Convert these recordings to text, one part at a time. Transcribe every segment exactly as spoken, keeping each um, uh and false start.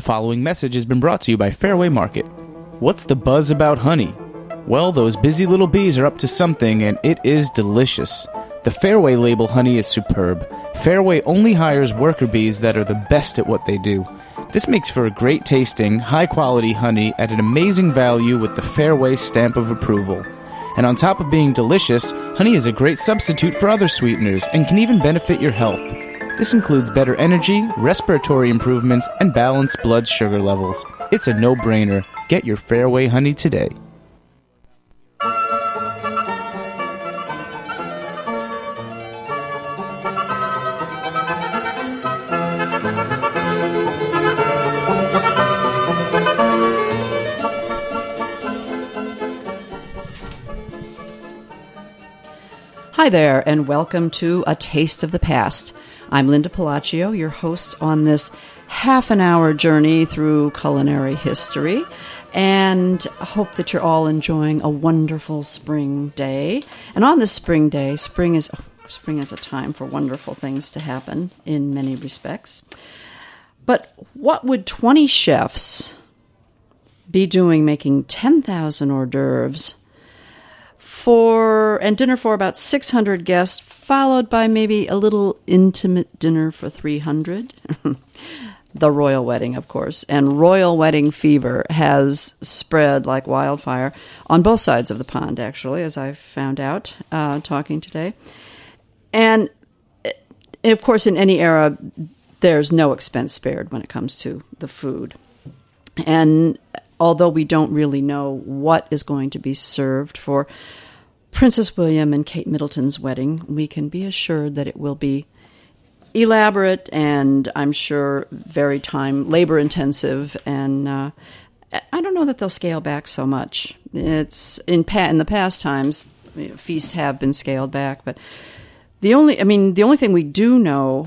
following message has been brought to you by Fairway Market. What's the buzz about honey? Well, those busy little bees are up to something, and it is delicious. The Fairway label honey is superb. Fairway only hires worker bees that are the best at what they do. This makes for a great tasting, high-quality honey at an amazing value with the Fairway stamp of approval. And on top of being delicious, honey is a great substitute for other sweeteners and can even benefit your health. This includes better energy, respiratory improvements, and balanced blood sugar levels. It's a no-brainer. Get your Fairway honey today. Hi there, and welcome to A Taste of the Past. I'm Linda Pelaccio, your host on this half an hour journey through culinary history, and hope that you're all enjoying a wonderful spring day. And on this spring day, spring is oh, spring is a time for wonderful things to happen in many respects. But what would twenty chefs be doing making ten thousand hors d'oeuvres for and dinner for about six hundred guests, followed by maybe a little intimate dinner for three hundred? The royal wedding, of course. And royal wedding fever has spread like wildfire on both sides of the pond, actually, as I found out uh, talking today. And, of course, in any era, there's no expense spared when it comes to the food. And although we don't really know what is going to be served for Princess William and Kate Middleton's wedding, we can be assured that it will be elaborate and, I'm sure, very time labor intensive. And uh, I don't know that they'll scale back so much. It's in pa- in the past times, you know, feasts have been scaled back, but the only I mean the only thing we do know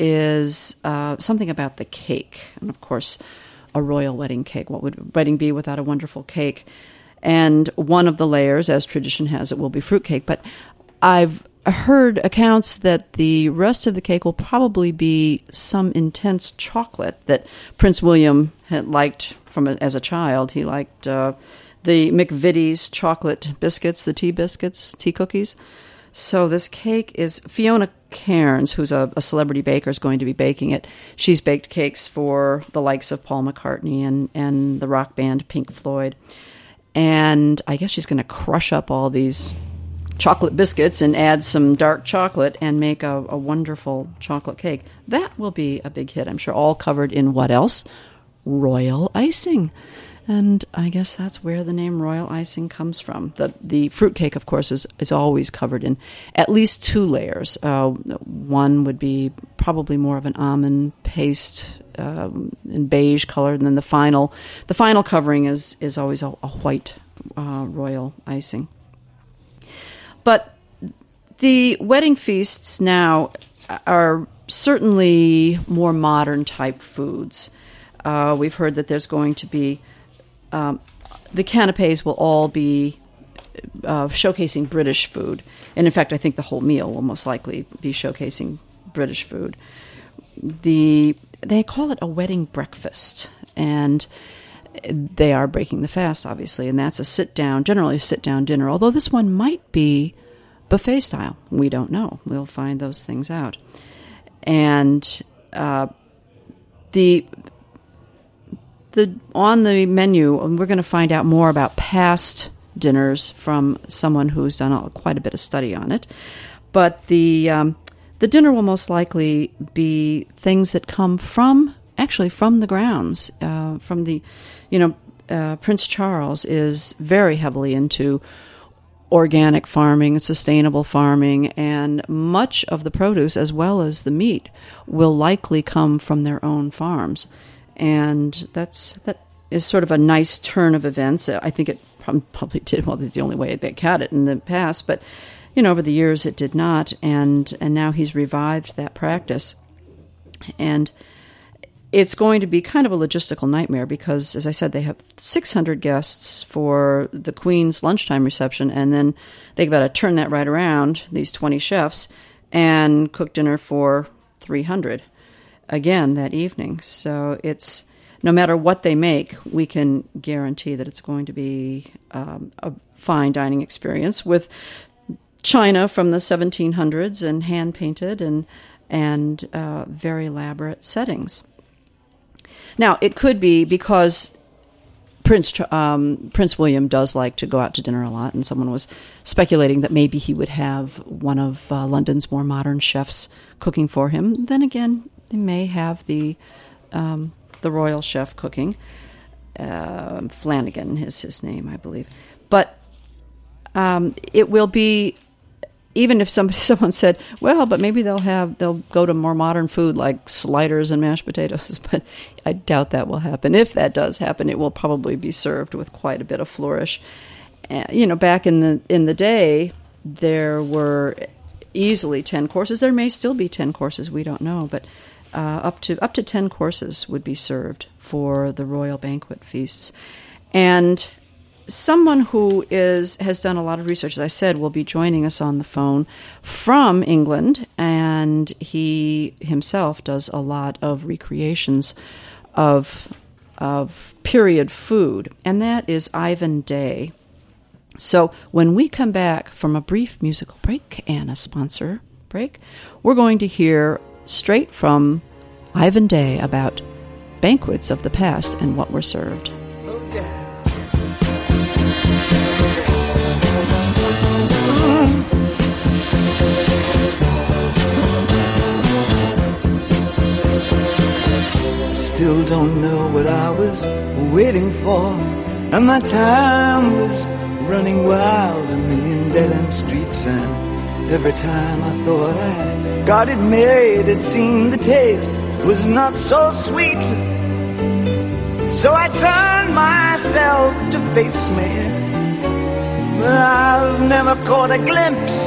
is uh, something about the cake, and of course, a royal wedding cake. What would a wedding be without a wonderful cake? And one of the layers, as tradition has it, will be fruitcake. But I've heard accounts that the rest of the cake will probably be some intense chocolate that Prince William had liked from a, as a child. He liked uh, the McVitie's chocolate biscuits, the tea biscuits, tea cookies. So this cake is Fiona Cairns, who's a, a celebrity baker, is going to be baking it. She's baked cakes for the likes of Paul McCartney and, and the rock band Pink Floyd. And I guess she's going to crush up all these chocolate biscuits and add some dark chocolate and make a, a wonderful chocolate cake. That will be a big hit, I'm sure, all covered in what else? Royal icing. And I guess that's where the name royal icing comes from. The the fruitcake, of course, is, is always covered in at least two layers. Uh, one would be probably more of an almond paste um, in beige color, and then the final the final covering is is always a, a white uh, royal icing. But the wedding feasts now are certainly more modern type foods. Uh, we've heard that there's going to be Um, the canapes will all be uh, showcasing British food. And in fact, I think the whole meal will most likely be showcasing British food. The They call it a wedding breakfast. And they are breaking the fast, obviously. And that's a sit-down, generally a sit-down dinner. Although this one might be buffet style. We don't know. We'll find those things out. And uh, the... The on the menu, we're going to find out more about past dinners from someone who's done a, quite a bit of study on it. But the um, the dinner will most likely be things that come from, actually from the grounds. Uh, from the, you know, uh, Prince Charles is very heavily into organic farming and sustainable farming, and much of the produce, as well as the meat, will likely come from their own farms. And that's that is sort of a nice turn of events. I think it probably did. Well, it's the only way they had it in the past, but you know, over the years it did not, and and now he's revived that practice. And it's going to be kind of a logistical nightmare because, as I said, they have six hundred guests for the Queen's lunchtime reception, and then they've got to turn that right around, these twenty chefs, and cook dinner for three hundred again that evening. So it's no matter what they make, we can guarantee that it's going to be um, a fine dining experience with china from the seventeen hundreds and hand-painted and, and uh, very elaborate settings. Now, it could be because Prince um, Prince William does like to go out to dinner a lot, and someone was speculating that maybe he would have one of uh, London's more modern chefs cooking for him. Then again, they may have the um, the royal chef cooking. Uh, Flanagan is his name, I believe. But um, it will be, even if somebody someone said, well, but maybe they'll have they'll go to more modern food like sliders and mashed potatoes, but I doubt that will happen. If that does happen, it will probably be served with quite a bit of flourish. Uh, you know, back in the in the day, there were easily ten courses. There may still be ten courses. We don't know, but uh, up to up to ten courses would be served for the royal banquet feasts. And someone who is has done a lot of research, as I said, will be joining us on the phone from England, and he himself does a lot of recreations of of period food, and that is Ivan Day. So when we come back from a brief musical break and a sponsor break, we're going to hear straight from Ivan Day about banquets of the past and what were served. Still don't know what I was waiting for, and my time was running wild, a million dead-end streets, and every time I thought I got it made, it seemed the taste was not so sweet. So I turned myself to face me, but I've never caught a glimpse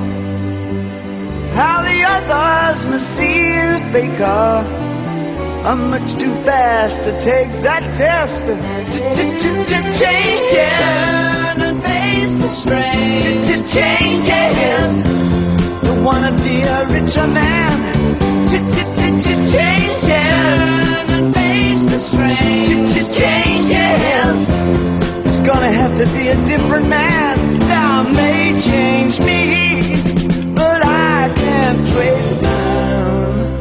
how the others must see the faker. I'm much too fast to take that test. Changes. Turn and face the strange. Changes. Don't wanna be a richer man. Changes. Turn and face the strange. Changes. It's gonna have to be a different man. Time may change me, but I can't trace time.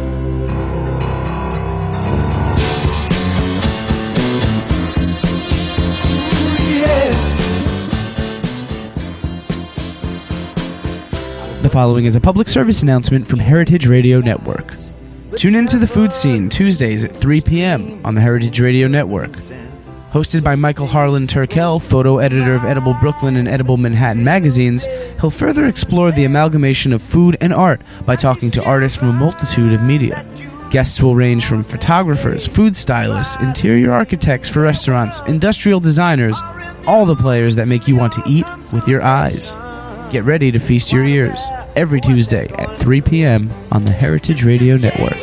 The following is a public service announcement from Heritage Radio Network. Tune into the food scene Tuesdays at three p.m. on the Heritage Radio Network. Hosted by Michael Harlan Turkel, photo editor of Edible Brooklyn and Edible Manhattan magazines, he'll further explore the amalgamation of food and art by talking to artists from a multitude of media. Guests will range from photographers, food stylists, interior architects for restaurants, industrial designers, all the players that make you want to eat with your eyes. Get ready to feast your ears every Tuesday at three p.m. on the Heritage Radio Network.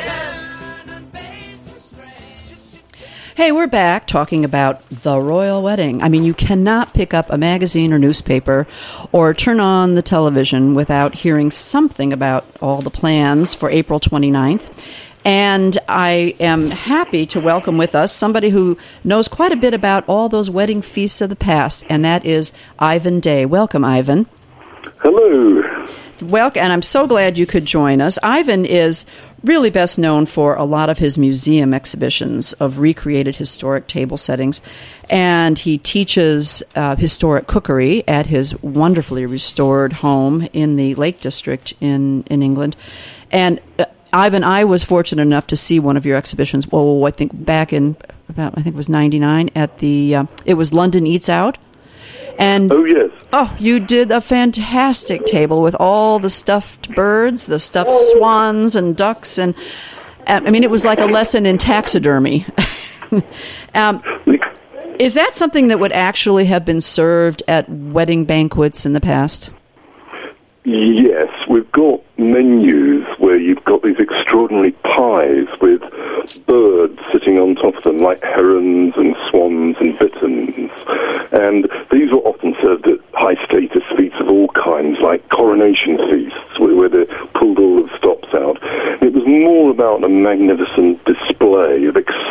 Hey, we're back talking about the royal wedding. I mean, you cannot pick up a magazine or newspaper or turn on the television without hearing something about all the plans for April twenty-ninth. And I am happy to welcome with us somebody who knows quite a bit about all those wedding feasts of the past, and that is Ivan Day. Welcome, Ivan. Hello. Welcome, and I'm so glad you could join us. Ivan is really best known for a lot of his museum exhibitions of recreated historic table settings, and he teaches uh, historic cookery at his wonderfully restored home in the Lake District in, in England. And uh, Ivan, I was fortunate enough to see one of your exhibitions, well, I think back in about, I think it was ninety-nine, at the, uh, it was London Eats Out. And oh, yes. Oh, you did a fantastic table with all the stuffed birds, the stuffed swans and ducks, and I mean, it was like a lesson in taxidermy. um, is that something that would actually have been served at wedding banquets in the past? Yes, we've got menus where you've got these extraordinary pies with birds sitting on top of them, like herons and swans and bitterns. And these were often served at high-status feasts of all kinds, like coronation feasts, where, where they pulled all the stops out. It was more about a magnificent display of excitement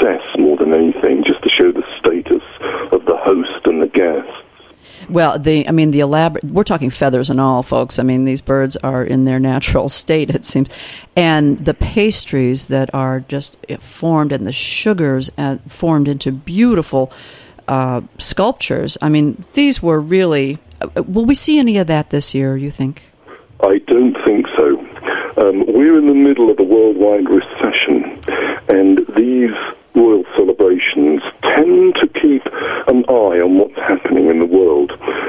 excess more than anything, just to show the status of the host and the guest. Well, the I mean, the elaborate, we're talking feathers and all, folks. I mean, these birds are in their natural state, it seems. And the pastries that are just formed and the sugars uh, formed into beautiful uh, sculptures. I mean, these were really, uh, will we see any of that this year, you think? I don't think so. Um, we're in the middle of a worldwide recession, and these royal celebrations tend to keep an eye on what's happening in the world.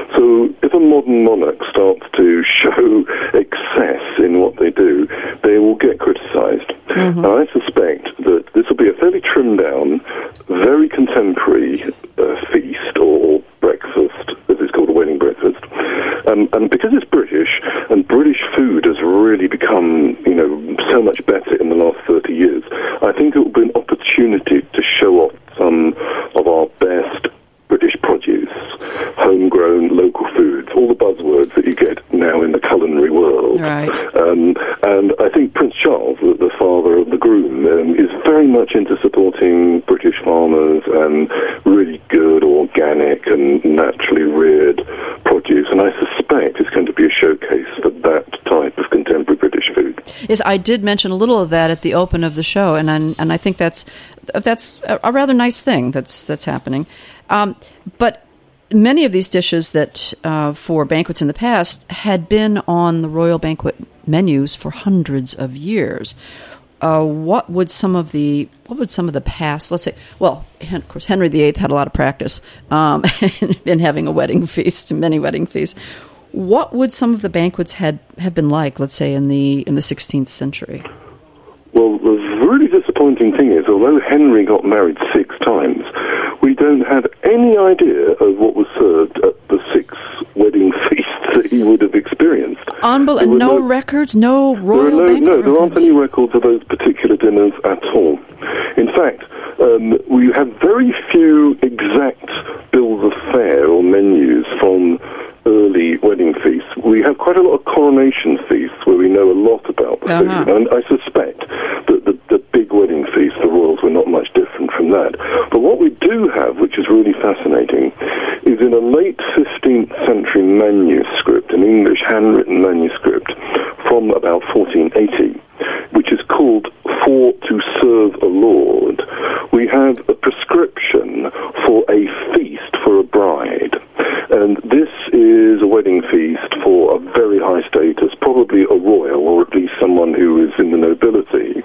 So if a modern monarch starts to show excess in what they do, they will get criticised. Mm-hmm. And I suspect that this will be a fairly trimmed down, very contemporary uh, feast or breakfast, as it's called, a wedding breakfast. Um, and because it's British, and British food has really become, you know, so much better in the last thirty years, I think it will be an opportunity to show off some of our best British produce, homegrown, local foods, all the buzzwords that you get now in the culinary world. Right. Um, and I think Prince Charles, the, the father of the groom, um, is very much into supporting British farmers and really good, organic and naturally reared produce. And I suspect it's going to be a showcase for that type of contemporary British food. Yes, I did mention a little of that at the open of the show, and I, and I think that's that's a rather nice thing that's that's happening. Um, but many of these dishes that uh, for banquets in the past had been on the royal banquet menus for hundreds of years. Uh, what would some of the what would some of the past, let's say, well, of course, Henry the Eighth had a lot of practice um, in, in having a wedding feast, many wedding feasts. What would some of the banquets had have been like, let's say, in the in the sixteenth century? Well, the really disappointing thing is, although Henry got married six times, we don't have any idea of what was served at the six wedding feasts that he would have experienced. Unbelievable. No, no records, no royal there are no, no, banquet there aren't records. any records of those particular dinners at all. In fact, um, we have very few exact bills of fare or menus from early wedding feasts. We have quite a lot of coronation feasts where we know a lot about the Uh-huh. food, and I suspect that the, the big wedding feast, the royals, were not much different from that. But what we do have, which is really fascinating, is in a late fifteenth century manuscript, an English handwritten manuscript from about fourteen eighty, which is called For to Serve a Lord. We have a prescription for a feast for a bride. And this is a wedding feast for a very high status, probably a royal, or at least someone who is in the nobility.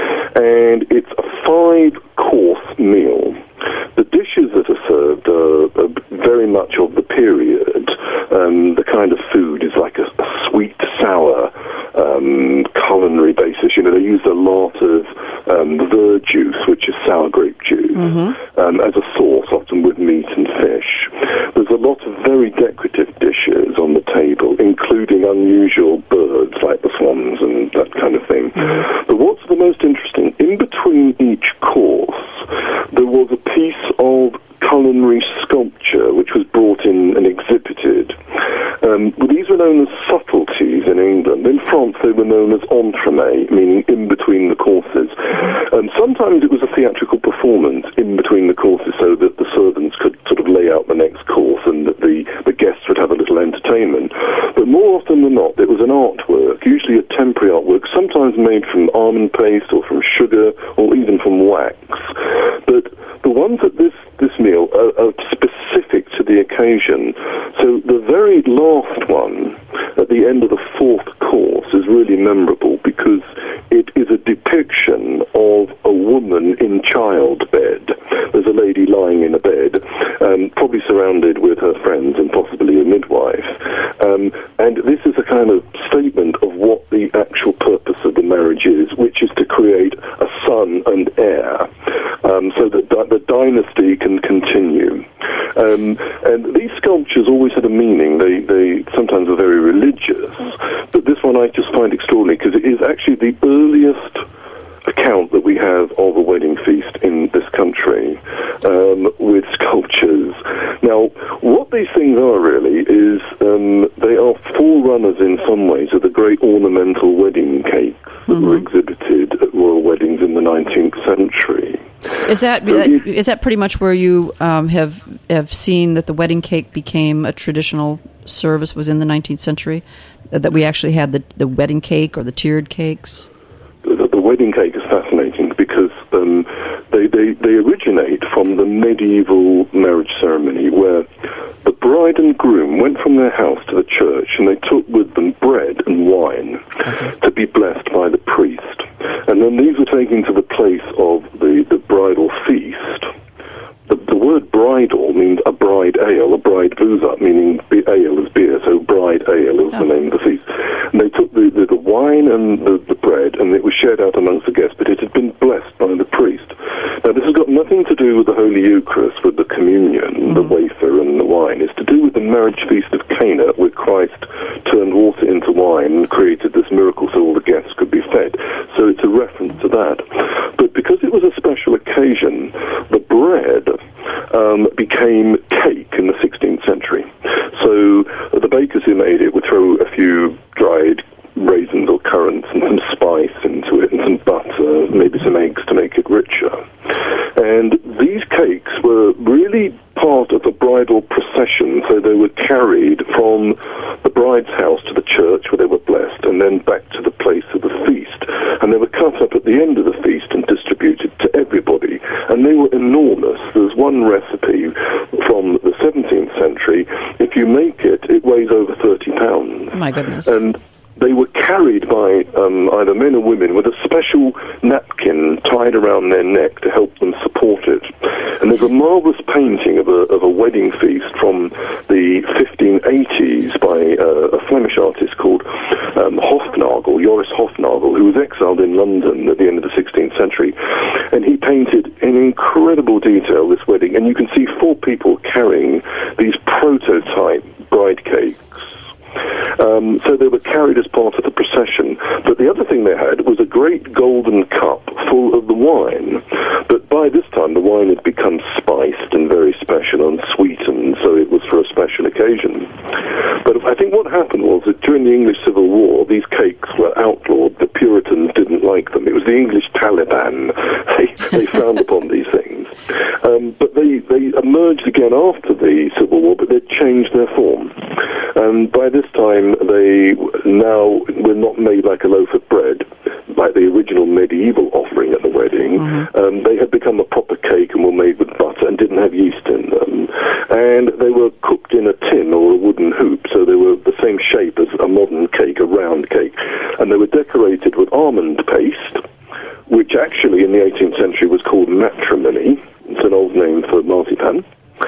And it's a five-course meal. The dishes that are served are, are very much of the period. Um, the kind of food is like a, a sweet, sour, um, culinary basis. You know, they use a lot of um, verjuice, which is sour grape juice, mm-hmm. um, as a sauce, often with meat and fish. There's a lot of very decorative dishes on the table, including unusual birds like the swans and that kind of thing. Mm-hmm. But what's the most interesting, in between each course, there was a piece of culinary sculpture which was brought in and exhibited. Um, these were known as subtleties in England. In France, they were known as entremets, meaning in between the courses. And sometimes it was a theatrical performance in between the courses so that the servants could sort of lay out the next course and that the, the guests would have a little entertainment. But more often than not, it was an artwork, usually a temporary artwork, sometimes made from almond paste or from sugar or even from wax. But the ones at this, this meal are, are specific to the occasion. So the very last one, at the end of the fourth course, is really memorable because it is a depiction of a woman in childbed. There's a lady lying in a bed, um, probably surrounded with her friends and possibly a midwife. Um, and this is a kind of statement of what the actual purpose of the marriage is, which is to create a son and heir, um, so that di- the dynasty can continue. Um, and these sculptures always had a meaning. They, they sometimes are very religious, but this one I just find extraordinary because it is actually the earliest account that we have of a wedding feast in this country, um, with sculptures. Now, what these things are really is um, they are forerunners in some ways of the great ornamental wedding cakes that mm-hmm. were exhibited at royal weddings in the nineteenth century. Is that So it- is that pretty much where you um, have have seen that the wedding cake became a traditional service? Was in the nineteenth century uh, that we actually had the the wedding cake or the tiered cakes? The, the wedding cake is fascinating because um, they, they, they originate from the medieval marriage ceremony where the bride and groom went from their house to the church and they took with them bread and wine Okay. to be blessed by the priest. And then these were taken to the place of the, the bridal feast. The, the word bridal means a bride ale, a bride vuzat, meaning the ale is beer, so bride ale is Oh. the name of the feast. And they took the, the, the wine and the, the bread, and it was shared out amongst the guests, but it had been blessed by the priest. Now, this has got nothing to do with the Holy Eucharist, with the communion, mm-hmm. the wafer and the wine. It's to do with the marriage feast of Cana, where Christ turned water into wine and created this miracle so all the guests could be fed. So it's a reference to that. But because it was a special occasion, the bread um, became cake in the sixteenth century. So the bakers who made it would throw a few dried raisins or currants and some spice into it and some butter, maybe some eggs to make it richer. And these cakes were really part of the bridal procession, so they were carried from the bride's house to the church where they were blessed and then back to the place of the feast. And they were cut up at the end of the feast and distributed to everybody. And they were enormous. There's one recipe from the seventeenth century. If you make it, it weighs over thirty pounds. My goodness. And they were carried by um, either men or women with a special napkin tied around their neck to help them support it. And there's a marvellous painting of a, of a wedding feast from the fifteen eighties by uh, a Flemish artist called um, Hofnagel, Joris Hofnagel, who was exiled in London at the end of the sixteenth century. And he painted in incredible detail this wedding. And you can see four people carrying these prototype bride cakes. Um, so they were carried as part of the procession. But the other thing they had was a great golden cup full of the wine. But by this time, the wine had become spiced and very special and sweetened, so it was for a special occasion. But I think what happened was that during the English Civil War, these cakes were outlawed. The Puritans didn't like them. It was the English Taliban. They, they frowned upon these things. Um, but they, they emerged again after the Civil War, but they changed their form. And by this time, they now were not made like a loaf of bread, like the original medieval offering at the wedding. Mm-hmm. Um, they had become a proper cake and were made with butter and didn't have yeast in them. And they were cooked in a tin or a wooden hoop, so they were the same shape as a modern cake, a round cake. And they were decorated with almond paste, which actually in the eighteenth century was called matrimony. It's an old name for marzipan.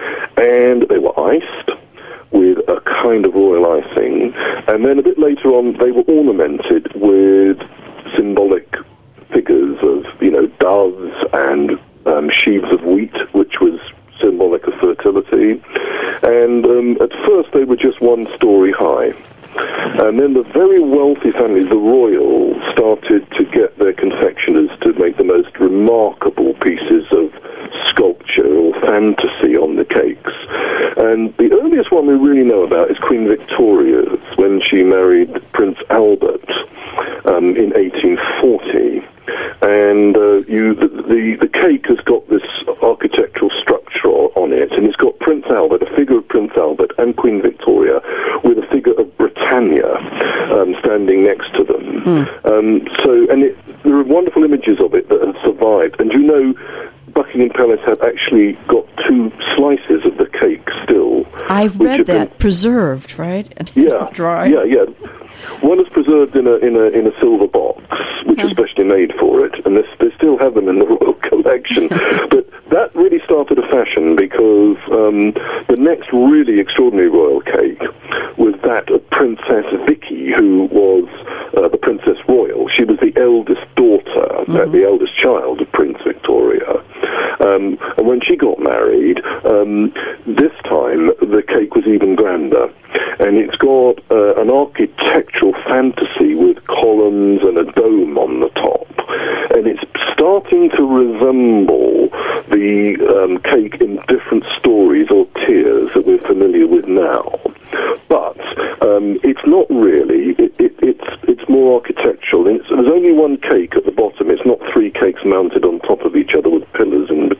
And they were iced with a kind of royal icing. And then a bit later on, they were ornamented with symbolic figures of, you know, doves and um, sheaves of wheat, which was symbolic of fertility. And um, at first, they were just one story high. And then the very wealthy families, the royals, started to get their confectioners to make the most remarkable pieces of sculpture or fantasy on the cakes. And the earliest one we really know about is Queen Victoria's, when she married Prince Albert um, in eighteen forty. And uh, you, the, the, the cake has got this architectural structure on it, and it's got Prince Albert, a figure of Prince Albert, and Queen Victoria, with a figure of Britannia um, standing next to them. Mm. Um, so, and it, there are wonderful images of it that have survived. And you know, Buckingham Palace have actually got two slices of the cake still. I read that, been, preserved, right? And yeah, dry. Yeah, yeah. One is preserved in a in a in a silver box, which is specially made for it, and they, they still have them in the royal collection. But that really started a fashion because um, the next really extraordinary royal cake was that of Princess Vicky, who was uh, the Princess Royal. She was the eldest daughter, mm-hmm. uh, the eldest child of Prince Victoria. Um, and when she got married, um, this time the cake was even grander. And it's got uh, an architectural fantasy with columns and a dome on the top. And it's starting to resemble the um, cake in different stories or tiers that we're familiar with now. But um, it's not really. It, it, it's it's more architectural. And it's, there's only one cake at the bottom. It's not three cakes mounted on top of each other with pillars in between.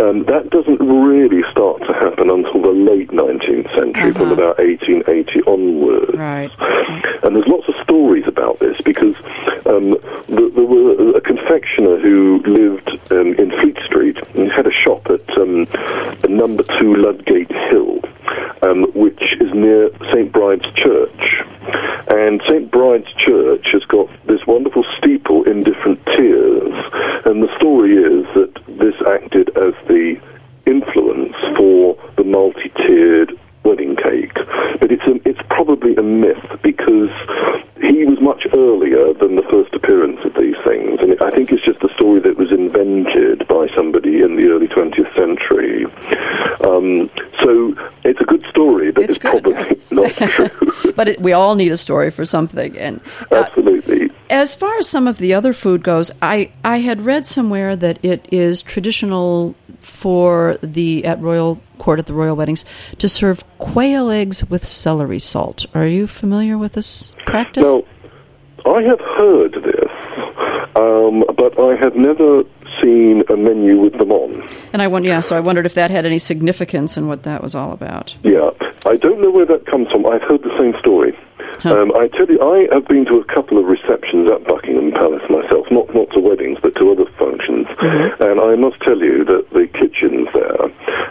Um, that doesn't really start to happen until the late nineteenth century, Uh-huh. from about eighteen eighty onwards. Right. And there's lots of stories about this because um, th- there was a confectioner who lived um, in Fleet Street and had a shop at um, number two Ludgate Hill, um, which is near Saint Bride's Church. And Saint Bride's Church has got this wonderful steeple in different tiers. And the story is that this acted as the influence for the multi-tiered wedding cake. But it's a, it's probably a myth because he was much earlier than the first appearance of these things. And I think it's just a story that was invented by somebody in the early twentieth century. Um, so it's a good story, but It's it's, good, probably yeah. not true. But it, we all need a story for something. And uh, Absolutely. as far as some of the other food goes, I, I had read somewhere that it is traditional for the at royal court at the royal weddings to serve quail eggs with celery salt. Are you familiar with this practice? Now, I have heard this, um, but I have never seen a menu with them on. And I wonder, yeah, so I wondered if that had any significance and what that was all about. Yeah, I don't know where that comes from. I've heard the same story. Huh. Um, I tell you, I have been to a couple of receptions at Buckingham Palace myself, not not to weddings, but to other functions. Mm-hmm. And I must tell you that the kitchens there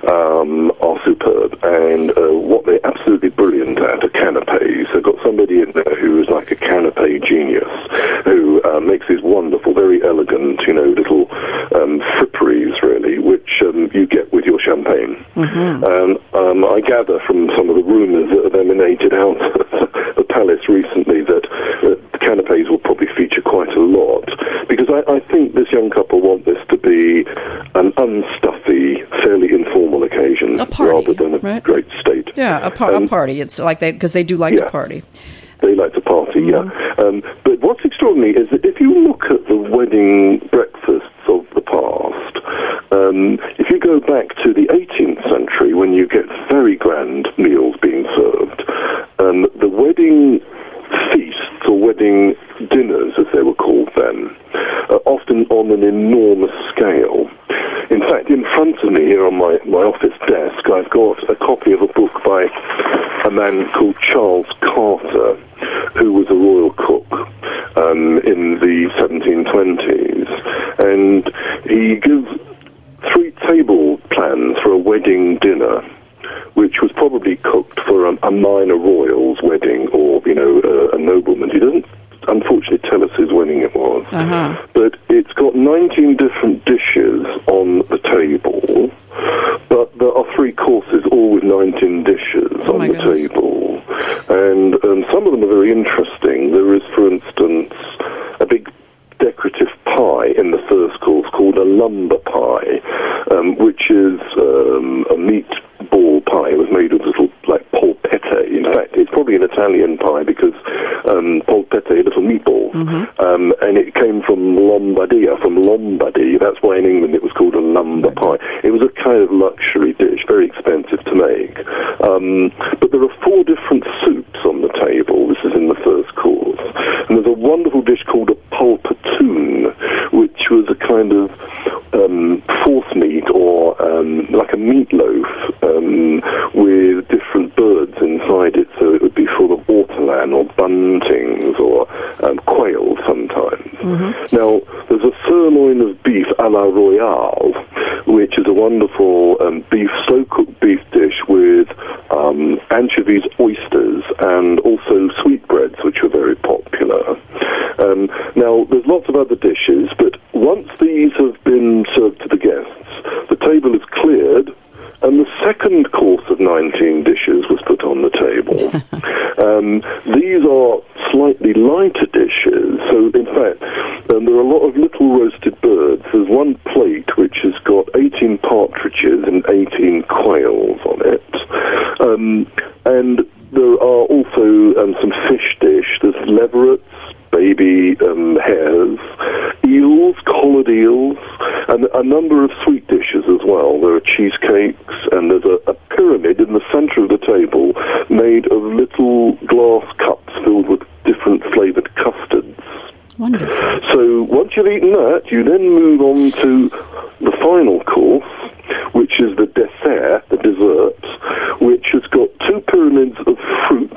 um, are superb, and uh, what they're absolutely brilliant at are canapes. They've got somebody in there who is like a canapé genius, who uh, makes these wonderful, very elegant, you know, little um, fripperies, really, which um, you get with your champagne. Mm-hmm. Um, um, I gather from some of the rumours that have emanated out the palace recently that uh, the canapes will probably feature quite a lot, because I, I think this young couple want this to be an unstuffy, fairly informal occasion A party, rather than a right? great state. Yeah, a, par- Um, a party. It's like they, because they do like yeah. to party. They like to party, Mm-hmm. yeah. Um, but what's extraordinary is that if you look at the wedding breakfasts of the past, um, if you go back to the eighteenth century, when you get very grand meals being served, um, the wedding feasts or wedding dinners, as they were called then, are often on an enormous scale. In fact, in front of me here on my, my office desk, I've got a copy of a book by a man called Charles Carter, who was a royal cook um, in the seventeen twenties. And he gives three table plans for a wedding dinner, which was probably cooked for a, a minor royal's wedding or, you know, a, a nobleman. He doesn't, unfortunately, tell us whose wedding it was. Uh-huh. But it's got nineteen different dishes on the table, but there are three courses, all with nineteen dishes Oh, on my the goodness. table. And um, some of them are very interesting. There is, for instance, a big decorative pie in the first course called a lumber pie, um, which is um, a meatball pie. It was made of little, like, polpette. In fact, it's probably an Italian pie because um, polpette, little meatballs. Mm-hmm. Um, and it came from Lombardia, from Lombardy. That's why in England it was called a lumber pie. It was a kind of luxury dish, very expensive to make. Um, but there are four different soups on the table. This is in the first course. And there's a wonderful dish called a pulpatoon, which was a kind of um, force meat or um, like a meatloaf um, with different birds inside it, so it would be full of ortolan or buntings or um, quail sometimes. Mm-hmm. Now, there's a sirloin of beef a la royale, which is a wonderful um, beef, slow-cooked beef dish with um, anchovies, oysters, and also sweetbreads, which are very popular. Um, now, there's lots of other dishes, but once these have been served to the guests, the table is cleared, and the second course of nineteen dishes was put on the table. um, these are slightly lighter dishes, so in fact, um, there are a lot of little roasted birds. There's one plate which has got eighteen partridges and eighteen quails on it. Um, and there are also um, some fish dish. There's leverets, baby um, hares, eels, collared eels, and a number of sweet dishes as well. There are cheesecakes, and there's a, a pyramid in the centre of the table made of little glass cups filled with different flavoured custards. Wonderful. So once you've eaten that, you then move on to the final course, which is the dessert, the dessert, which has got two pyramids of fruit,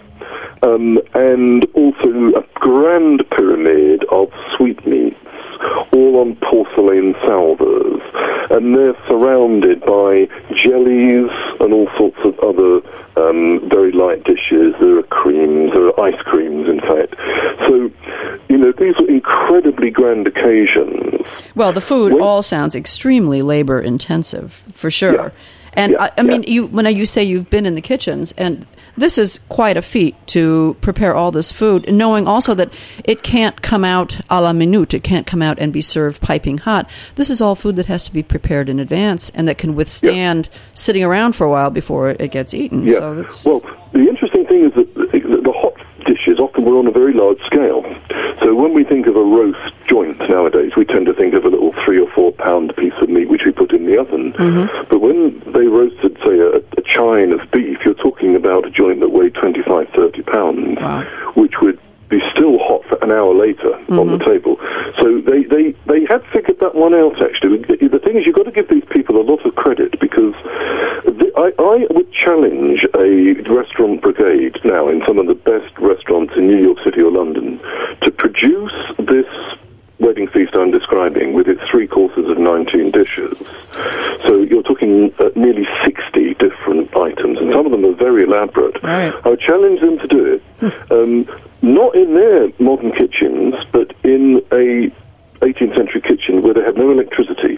um, and also a grand pyramid of sweetmeats, all on porcelain salvers, and they're surrounded by jellies and all sorts of other um, very light dishes. There are creams, there are ice creams, in fact. So, you know, these are incredibly grand occasions. Well, the food When, all sounds extremely labor-intensive, for sure. Yeah. And, Yeah, I, I mean, yeah. you when you say you've been in the kitchens, and this is quite a feat to prepare all this food, knowing also that it can't come out a la minute. It can't come out and be served piping hot. This is all food that has to be prepared in advance and that can withstand yeah. sitting around for a while before it gets eaten. Yeah. So that's... Well, the interesting thing is that the, the hot dishes often were on a very large scale. So when we think of a roast joint nowadays, we tend to think of a little three or four pound piece of meat which we put in the oven. Mm-hmm. But when they roasted, say, a, a chine of beef, you're talking about a joint that weighed twenty-five, thirty pounds, wow. which would be still hot for an hour later mm-hmm. on the table. So they, they, they had figured that one out, actually. The, the thing is, you've got to give these people a lot of credit, because the, I, I would challenge a restaurant brigade now in some of the best restaurants in New York City or London to produce this wedding feast I'm describing with its three courses of nineteen dishes. So you're talking uh, nearly sixty different items, and some of them are very elaborate. Right. I would challenge them to do it, um, not in their modern kitchens, but in a eighteenth century kitchen where they have no electricity,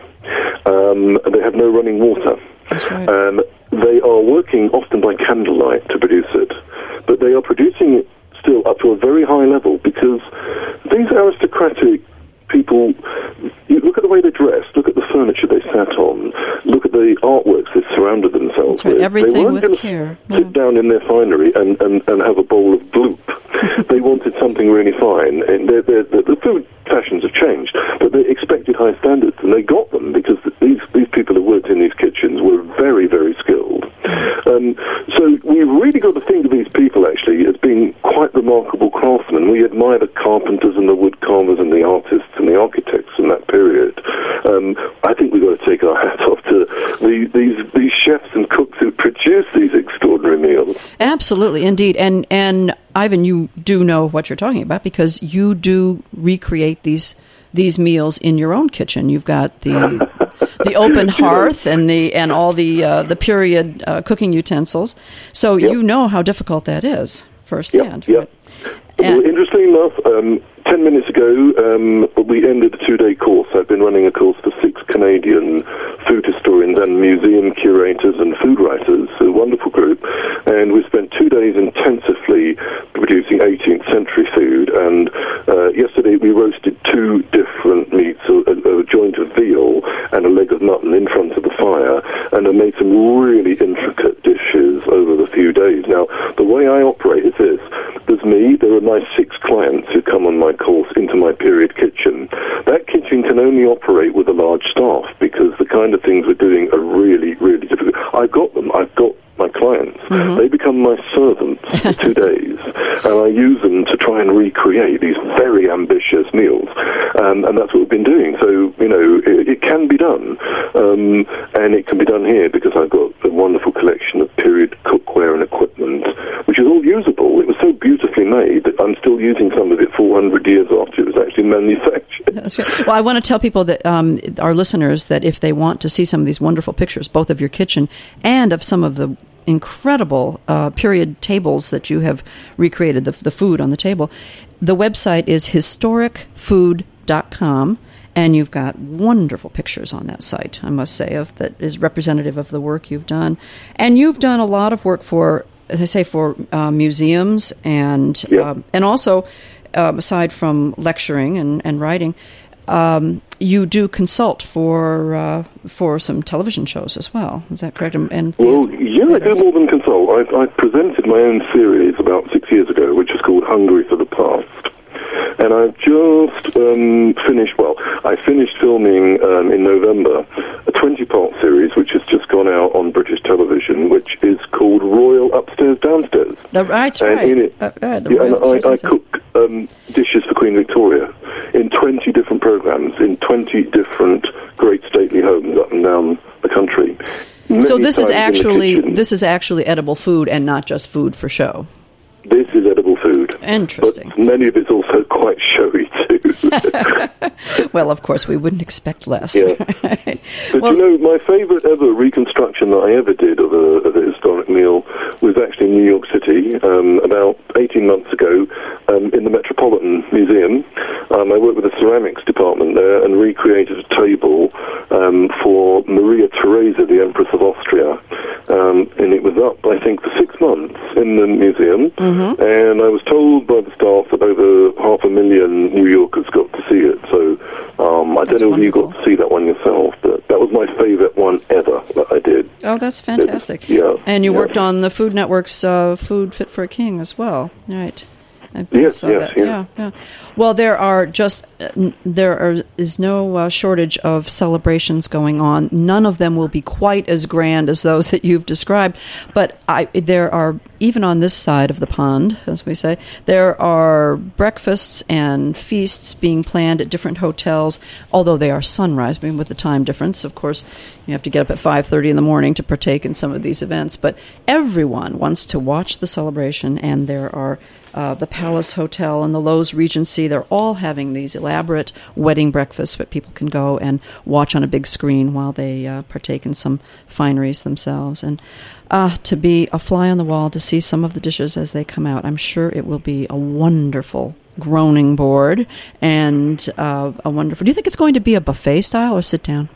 um, and they have no running water. That's right. Um, they are working often by candlelight to produce it, but they are producing it still up to a very high level, because these aristocratic people, you look at the way they dressed, look at the furniture they sat on, look at the artworks they surrounded themselves right. with. Everything they weren't with going to care. sit Yeah. down in their finery and, and, and have a bowl of bloop. They wanted something really fine. And they're, they're, they're, the food fashions have changed, but they expected high standards, and they got them because these, these people who worked in these kitchens were very, very skilled. Um, so we really got to think of these people, actually, as being quite remarkable craftsmen. We admire the carpenters and the wood carvers and the artists and the architects in that period. Um, I think we've got to take our hat off to the, these these chefs and cooks who produce these extraordinary meals. Absolutely, indeed. And, and Ivan, you do know what you're talking about, because you do recreate these these meals in your own kitchen. You've got the the open hearth and the and all the uh, the period uh, cooking utensils. So yep. you know how difficult that is firsthand. Yep, yep. Well, interestingly enough, um, ten minutes ago, um, we ended a two-day course. I've been running a course for six Canadian food historians and museum curators and food writers, a wonderful group, and we spent two days intensively producing eighteenth century food, and uh, yesterday we roasted two different meats, a, a, a joint of veal and a leg of mutton in front of the fire, and I made some really intricate dishes over the few days. Now, the way I operate is this. There's me, there are my six clients who come on my course into my period kitchen. That kitchen can only operate with a large staff, because the kind of things we're doing are really, really difficult. I've got them, I've got my clients. Mm-hmm. They become my servants for two days, and I use them to try and recreate these very ambitious meals, um, and that's what we've been doing. So, you know, it, it can be done, um, and it can be done here because I've got a wonderful collection of period cookware and equipment, which is all usable. It was so beautifully made that I'm still using some of it four hundred years after it was actually manufactured. That's right. Well, I want to tell people that um, our listeners that if they want to see some of these wonderful pictures, both of your kitchen and of some of the incredible uh, period tables that you have recreated, the, the food on the table, the website is historic food dot com, and you've got wonderful pictures on that site, I must say, of that is representative of the work you've done. And you've done a lot of work for, as I say, for uh, museums and yeah. um, and also, um, aside from lecturing and, and writing, Um, you do consult for uh, for some television shows as well. Is that correct? And, and well, yeah, I do more than consult. I, I presented my own series about six years ago, which is called Hungry for the Past. And I've just um, finished, well, I finished filming um, in November a twenty-part series, which has just gone out on British television, which is called Royal Upstairs Downstairs. The, that's and right. In it, uh, uh, the yeah, Royal and I, I cook um, dishes for Queen Victoria in twenty different programs, in twenty different great stately homes up and down the country. many So this is times in the actually kitchen. this is actually edible food and not just food for show. This is edible food. Interesting. But many of it's also quite showy, too. Well, of course, we wouldn't expect less. Yeah. Right? But Well, you know, my favourite ever reconstruction that I ever did of a, of a historic meal was actually in New York City um, about eighteen months ago um, in the Metropolitan Museum. Um, I worked with the ceramics department there and recreated a table um, for Maria Theresa, the Empress of Austria. Um, and it was up, I think, for six months in the museum. Mm-hmm. And I was told by the staff that over half a million New Yorkers got to see it. So um, I That's don't know if you wonderful. got to see that one yourself, but that was my favourite one ever that I did. oh, that's fantastic. Yeah, And you yeah. worked on the Food Network's uh, Food Fit for a King as well, right? I Yes, saw yes, that. yeah. yeah, yeah. Well, there are just uh, n- there are, is no uh, shortage of celebrations going on. None of them will be quite as grand as those that you've described, but I, there are, even on this side of the pond, as we say, there are breakfasts and feasts being planned at different hotels. Although they are sunrise, I mean, with the time difference, of course, you have to get up at five thirty in the morning to partake in some of these events. But everyone wants to watch the celebration, and there are uh, the Palace Hotel and the Lowe's Regency. They're all having these elaborate wedding breakfasts that people can go and watch on a big screen while they uh, partake in some fineries themselves. And uh, to be a fly on the wall to see some of the dishes as they come out, I'm sure it will be a wonderful groaning board and uh, a wonderful... Do you think it's going to be a buffet style or sit down?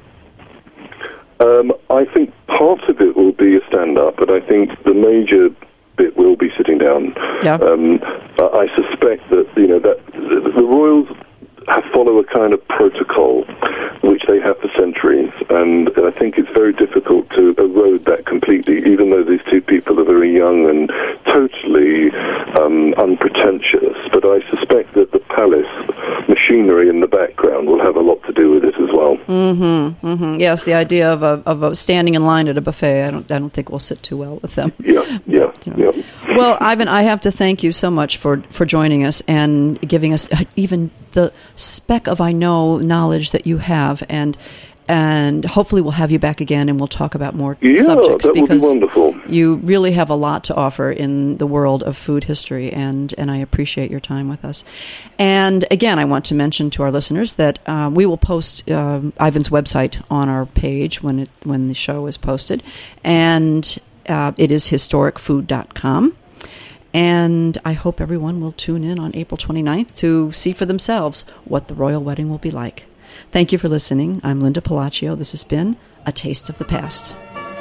Um, I think part of it will be a stand-up, but I think the major bit will be sitting down. Yeah. Um, I suspect that, you know, that the, the royals have follow a kind of protocol which they have for centuries, and I think it's very difficult to erode that completely, even though these two people are very young and totally um, unpretentious. But I suspect that the palace machinery in the background will have a lot to do with it as well. Mm-hmm, mm-hmm. Yes, the idea of a, of a standing in line at a buffet, I don't I don't think will sit too well with them. Yeah, yeah, But, you know. yeah. Well, Ivan, I have to thank you so much for, for joining us and giving us even the speck of I know knowledge that you have, and and hopefully we'll have you back again and we'll talk about more Yeah, subjects, that would be because wonderful. you really have a lot to offer in the world of food history, and, and I appreciate your time with us. And again, I want to mention to our listeners that uh, we will post um, Ivan's website on our page when it when the show is posted, and uh, it is historic food dot com. And I hope everyone will tune in on April twenty-ninth to see for themselves what the royal wedding will be like. Thank you for listening. I'm Linda Palacio. This has been A Taste of the Past.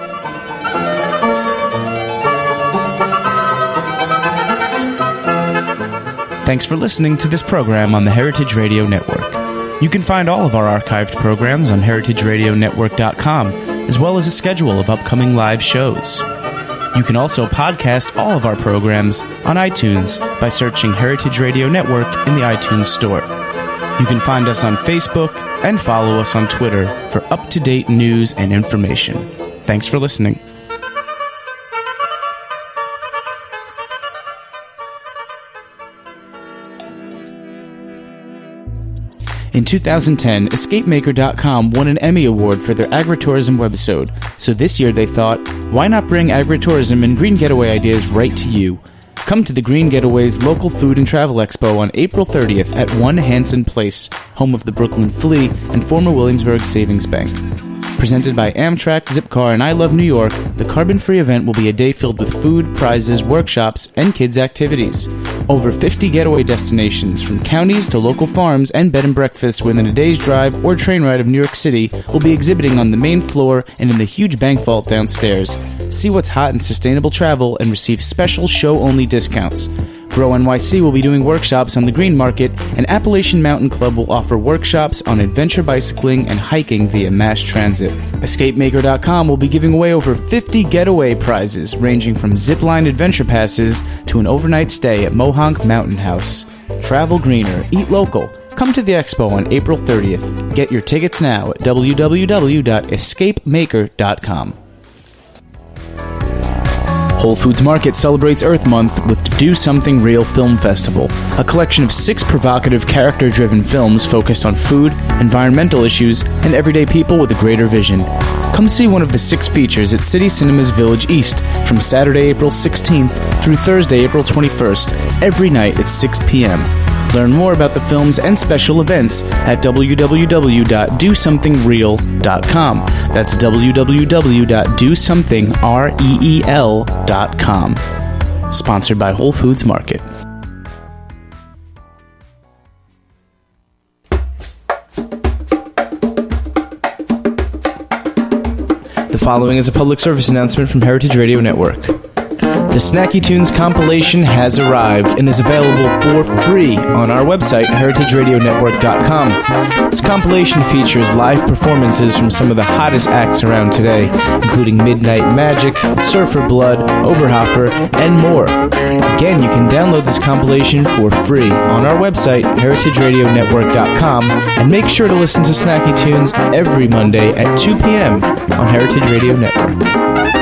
Thanks for listening to this program on the Heritage Radio Network. You can find all of our archived programs on heritage radio network dot com, as well as a schedule of upcoming live shows. You can also podcast all of our programs on iTunes by searching Heritage Radio Network in the iTunes Store. You can find us on Facebook and follow us on Twitter for up-to-date news and information. Thanks for listening. In two thousand ten, escape maker dot com won an Emmy Award for their agritourism webisode, so this year they thought, why not bring agritourism and Green Getaway ideas right to you? Come to the Green Getaway's local food and travel expo on April thirtieth at One Hanson Place, home of the Brooklyn Flea and former Williamsburg Savings Bank. Presented by Amtrak, Zipcar, and I Love New York, the carbon-free event will be a day filled with food, prizes, workshops, and kids' activities. Over fifty getaway destinations, from counties to local farms and bed and breakfasts within a day's drive or train ride of New York City, will be exhibiting on the main floor and in the huge bank vault downstairs. See what's hot in sustainable travel and receive special show-only discounts. Grow N Y C will be doing workshops on the Green Market, and Appalachian Mountain Club will offer workshops on adventure bicycling and hiking via mass transit. escape maker dot com will be giving away over fifty getaway prizes, ranging from zipline adventure passes to an overnight stay at Mohonk Mountain House. Travel greener, eat local. Come to the expo on April thirtieth. Get your tickets now at w w w dot escape maker dot com. Whole Foods Market celebrates Earth Month with Do Something Real Film Festival, a collection of six provocative, character-driven films focused on food, environmental issues, and everyday people with a greater vision. Come see one of the six features at City Cinemas Village East from Saturday, April sixteenth through Thursday, April twenty-first, every night at six p.m. Learn more about the films and special events at w w w dot do something real dot com. That's w w w dot do something real dot com. Sponsored by Whole Foods Market. The following is a public service announcement from Heritage Radio Network. The Snacky Tunes compilation has arrived and is available for free on our website, heritage radio network dot com. This compilation features live performances from some of the hottest acts around today, including Midnight Magic, Surfer Blood, Oberhofer, and more. Again, you can download this compilation for free on our website, heritage radio network dot com, and make sure to listen to Snacky Tunes every Monday at two p.m. on Heritage Radio Network.